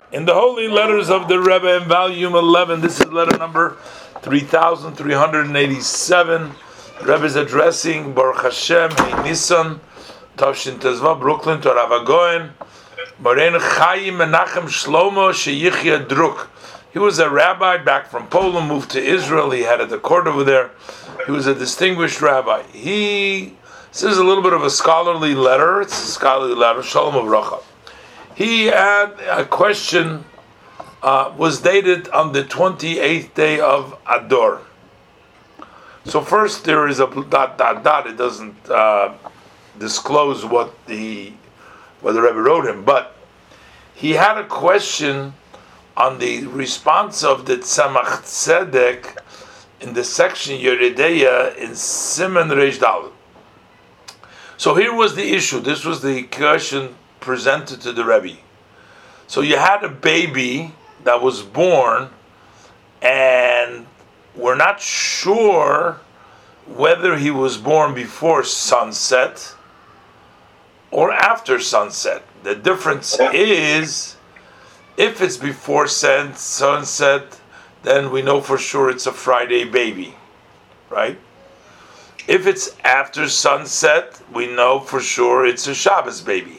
In the Holy Letters of the Rebbe in volume 11, this is letter number 3387. The Rebbe is addressing Baruch Hashem, Hey Nisan, Tavshin Tezva, Brooklyn, to Rav Goen, Moren Chaim Menachem Shlomo Sheyichya Druk. He was a rabbi back from Poland, moved to Israel. He had a court over there. He was a distinguished rabbi. This is a little bit of a scholarly letter. It's a scholarly letter, Shalom Avracha. He had a question, was dated on the 28th day of Adar. So first there is a ... It doesn't disclose what the Rebbe wrote him, but he had a question on the response of the Tzemach Tzedek in the section Yeredeya in Siman Reish Daled. So here was the issue. This was the question presented to the Rebbe. So you had a baby that was born, and we're not sure whether he was born before sunset or after sunset. The difference is, if it's before sunset, then we know for sure it's a Friday baby, right? If it's after sunset, we know for sure it's a Shabbos baby.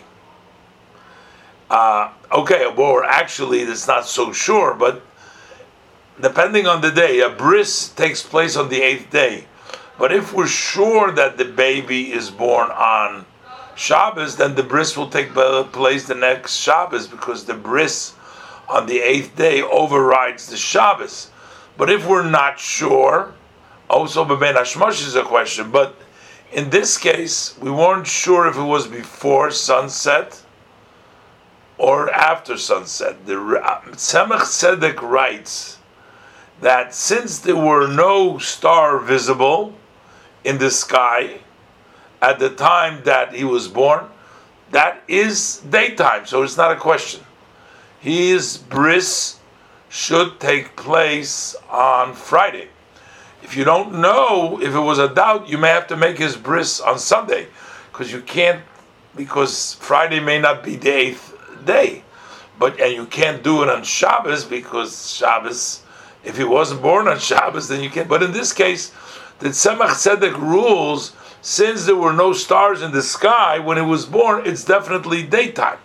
Actually, it's not so sure, but depending on the day, a bris takes place on the 8th day. But if we're sure that the baby is born on Shabbos, then the bris will take place the next Shabbos, because the bris on the 8th day overrides the Shabbos. But if we're not sure, also B'bein Hashmosh is a question, but in this case, we weren't sure if it was before sunset or after sunset. The Tzemach Tzedek writes that since there were no star visible in the sky at the time that he was born, that is daytime, so it's not a question. His bris should take place on Friday. If you don't know, if it was a doubt, you may have to make his bris on Sunday, because Friday may not be the 8th day, and you can't do it on Shabbos, because Shabbos, if he wasn't born on Shabbos, then you can't. But in this case, the Tzemach Tzedek rules, since there were no stars in the sky when he was born, it's definitely daytime.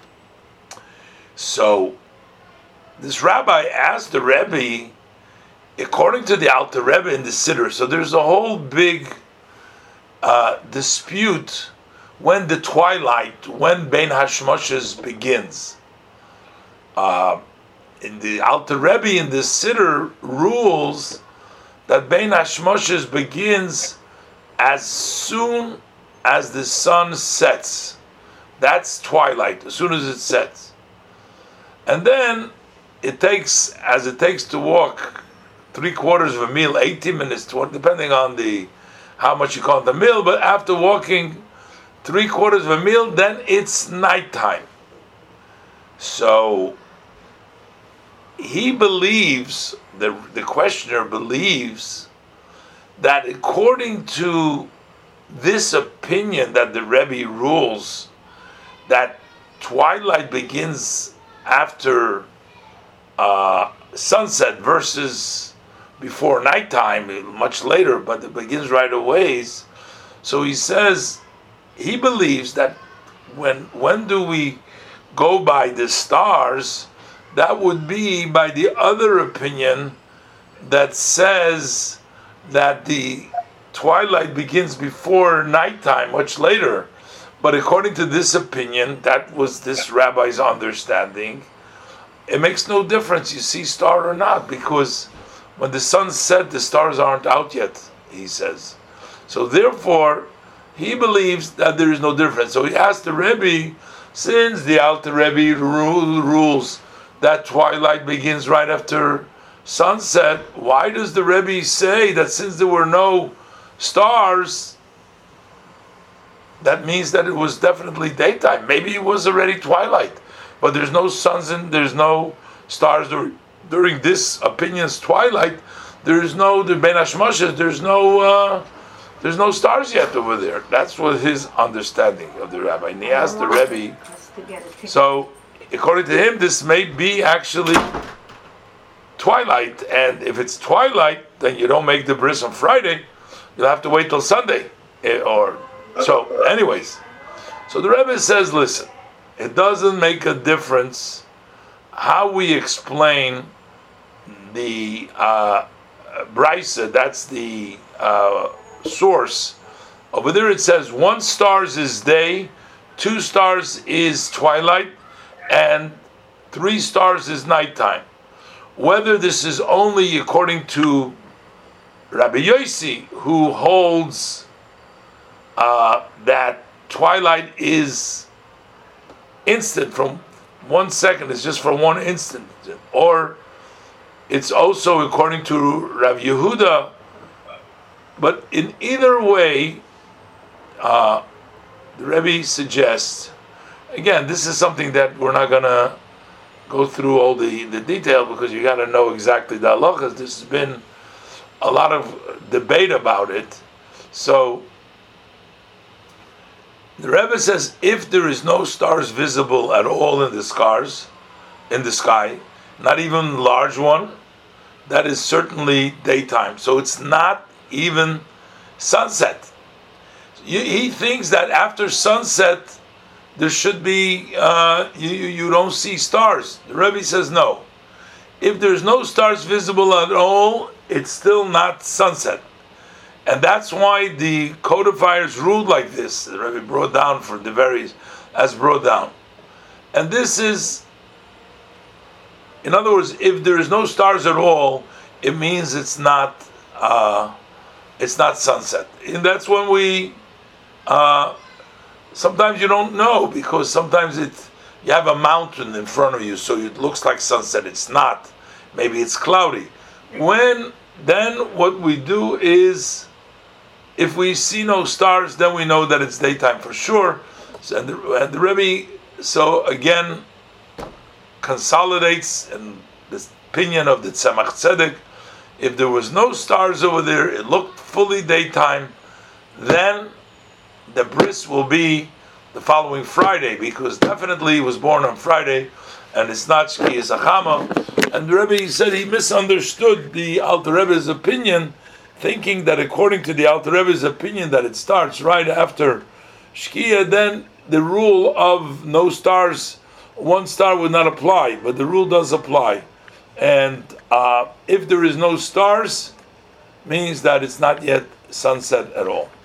So this rabbi asked the Rebbe, according to the Alter Rebbe in the Siddur, so there's a whole big dispute when the twilight, when Bein Hashmoshes begins. In the Alter Rebbe in the Siddur rules that Bein Hashmoshes begins as soon as the sun sets. That's twilight, as soon as it sets. And then it takes to walk 3/4 of a mile, 80 minutes, depending on how much you call the mile, but after walking 3/4 of a mile, then it's nighttime. So he believes, the questioner believes, that according to this opinion that the Rebbe rules, that twilight begins after sunset versus before nighttime, much later, but it begins right away. So he says, he believes that when do we go by the stars, that would be by the other opinion that says that the twilight begins before nighttime, much later. But according to this opinion, that was this rabbi's understanding, it makes no difference you see star or not, because when the sun set, the stars aren't out yet, he says. So therefore, he believes that there is no difference. So he asked the Rebbe, since the Alter Rebbe rules that twilight begins right after sunset, why does the Rebbe say that since there were no stars, that means that it was definitely daytime? Maybe it was already twilight, but there's no there's no stars during this opinion's twilight. There's no the Bein Hashmoshes. There's no stars yet over there. That's what his understanding of the rabbi. And he asked the Rebbe. So according to him, this may be actually twilight, and if it's twilight, then you don't make the bris on Friday. You'll have to wait till Sunday, or so. Anyways, so the Rebbe says, listen, it doesn't make a difference how we explain the Brisa. That's the source. Over there it says 1 stars is day, 2 stars is twilight, and 3 stars is nighttime. Whether this is only according to Rabbi Yossi, who holds that twilight is instant from 1 second, it's just for 1 instant, or it's also according to Rav Yehuda. But in either way, the Rebbe suggests, again, this is something that we're not going to go through all the detail, because you got to know exactly the halachas. This has been a lot of debate about it. So the Rebbe says, if there is no stars visible at all in the sky, not even large one, that is certainly daytime. So it's not even sunset. He thinks that after sunset there should be you don't see stars. The Rebbe says no. If there's no stars visible at all, it's still not sunset. And that's why the codifiers ruled like this. The Rebbe brought down for the various as brought down. And this is, in other words, if there is no stars at all, it means it's not sunset. And that's when we sometimes you don't know, because sometimes you have a mountain in front of you, so it looks like sunset. It's not. Maybe it's cloudy. Then what we do is, if we see no stars, then we know that it's daytime for sure. And the Rebbe, so again, consolidates in this opinion of the Tzemach Tzedek. If there was no stars over there, it looked fully daytime, then the bris will be the following Friday, because definitely he was born on Friday, and it's not Shkiyas Achama. And the Rebbe said he misunderstood the Alter Rebbe's opinion, thinking that according to the Alter Rebbe's opinion that it starts right after Shkia, then the rule of no stars, 1 star would not apply, but the rule does apply. And if there is no stars, means that it's not yet sunset at all.